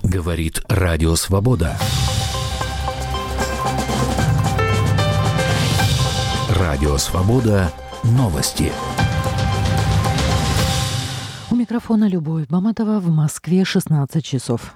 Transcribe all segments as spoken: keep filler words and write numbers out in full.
Говорит Радио Свобода. Радио Свобода. Новости. У микрофона Любовь Баматова. В Москве шестнадцать часов.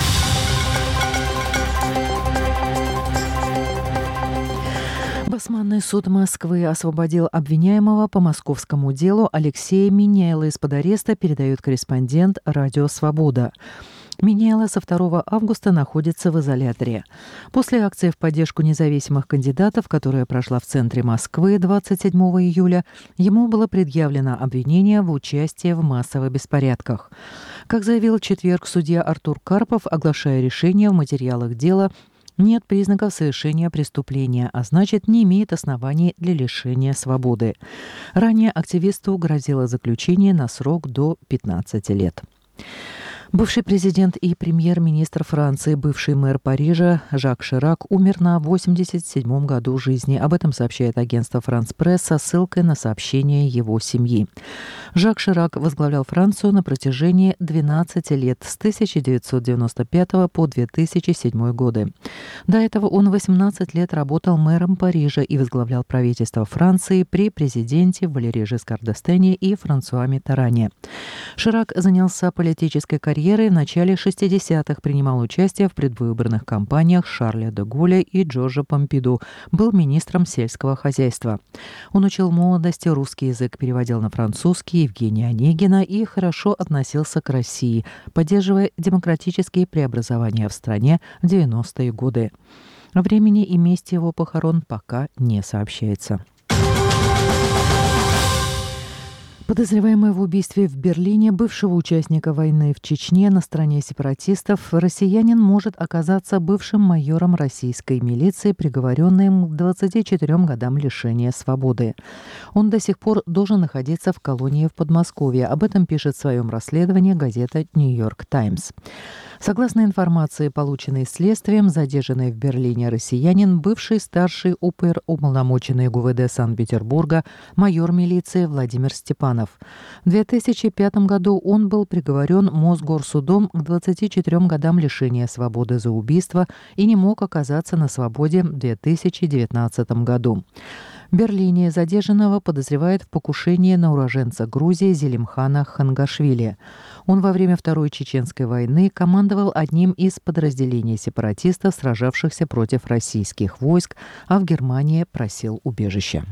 Басманный суд Москвы освободил обвиняемого по московскому делу Алексея Миняйло из-под ареста, передает корреспондент Радио Свобода. Миняйло со второго августа находится в изоляторе. После акции в поддержку независимых кандидатов, которая прошла в центре Москвы двадцать седьмого июля, ему было предъявлено обвинение в участии в массовых беспорядках. Как заявил в четверг судья Артур Карпов, оглашая решение в материалах дела, нет признаков совершения преступления, а значит, не имеет оснований для лишения свободы. Ранее активисту грозило заключение на срок до пятнадцати лет. Бывший президент и премьер-министр Франции, бывший мэр Парижа Жак Ширак умер на восемьдесят седьмом году жизни. Об этом сообщает агентство «Франс Пресс» со ссылкой на сообщение его семьи. Жак Ширак возглавлял Францию на протяжении двенадцати лет с тысяча девятьсот девяносто пятого по две тысячи седьмой годы. До этого он восемнадцать лет работал мэром Парижа и возглавлял правительство Франции при президенте Валерии Жискар д'Эстене и Франсуа Миттеране. Ширак занялся политической карьерой. В начале шестидесятых принимал участие в предвыборных кампаниях Шарля де Голля и Жоржа Помпиду, был министром сельского хозяйства. Он учил в молодости русский язык, переводил на французский Евгения Онегина и хорошо относился к России, поддерживая демократические преобразования в стране в девяностые годы. О времени и месте его похорон пока не сообщается. Подозреваемый в убийстве в Берлине бывшего участника войны в Чечне на стороне сепаратистов, россиянин может оказаться бывшим майором российской милиции, приговоренным к двадцати четырем годам лишения свободы. Он до сих пор должен находиться в колонии в Подмосковье. Об этом пишет в своем расследовании газета «Нью-Йорк Таймс». Согласно информации, полученной следствием, задержанный в Берлине россиянин, бывший старший ОПР уполномоченный ГУВД Санкт-Петербурга, майор милиции Владимир Степанов. В две тысячи пятом году он был приговорен Мосгорсудом к двадцати четырем годам лишения свободы за убийство и не мог оказаться на свободе в две тысячи девятнадцатом году. В Берлине задержанного подозревают в покушении на уроженца Грузии Зелимхана Хангашвили. Он во время Второй Чеченской войны командовал одним из подразделений сепаратистов, сражавшихся против российских войск, а в Германии просил убежища.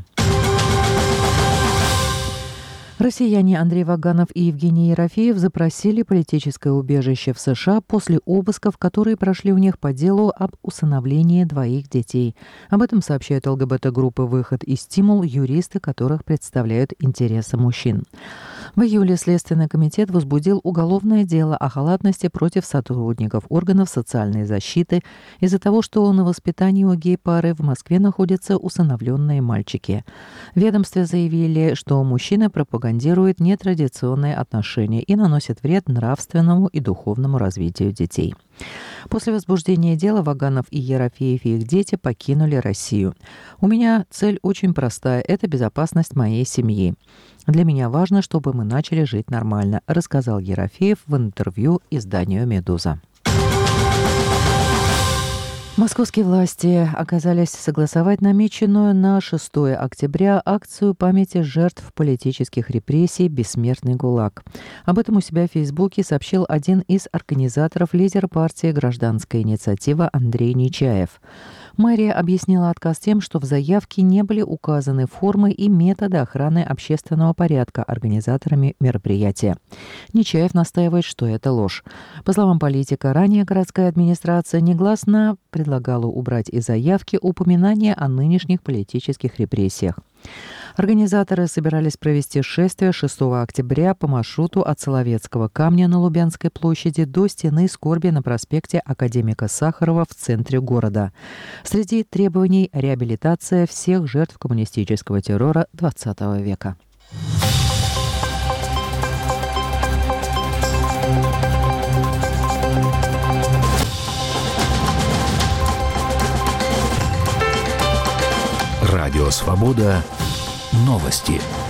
Россияне Андрей Ваганов и Евгений Ерофеев запросили политическое убежище в США после обысков, которые прошли у них по делу об усыновлении двоих детей. Об этом сообщают ЛГБТ-группы «Выход» и «Стимул», юристы которых представляют интересы мужчин. В июле Следственный комитет возбудил уголовное дело о халатности против сотрудников органов социальной защиты из-за того, что на воспитании у гей-пары в Москве находятся усыновленные мальчики. В ведомстве заявили, что мужчины пропагандируют нетрадиционные отношения и наносят вред нравственному и духовному развитию детей. После возбуждения дела Ваганов и Ерофеев и их дети покинули Россию. «У меня цель очень простая – это безопасность моей семьи. Для меня важно, чтобы мы начали жить нормально», рассказал Ерофеев в интервью изданию «Медуза». Московские власти оказались согласовать намеченную на шестое октября акцию памяти жертв политических репрессий «Бессмертный ГУЛАГ». Об этом у себя в Фейсбуке сообщил один из организаторов, лидер партии «Гражданская инициатива» Андрей Нечаев. Мэрия объяснила отказ тем, что в заявке не были указаны формы и методы охраны общественного порядка организаторами мероприятия. Нечаев настаивает, что это ложь. По словам политика, ранее городская администрация негласно предлагала убрать из заявки упоминание о нынешних политических репрессиях. Организаторы собирались провести шествие шестого октября по маршруту от Соловецкого камня на Лубянской площади до стены скорби на проспекте Академика Сахарова в центре города. Среди требований – реабилитация всех жертв коммунистического террора двадцатого века. Радио «Свобода». Новости.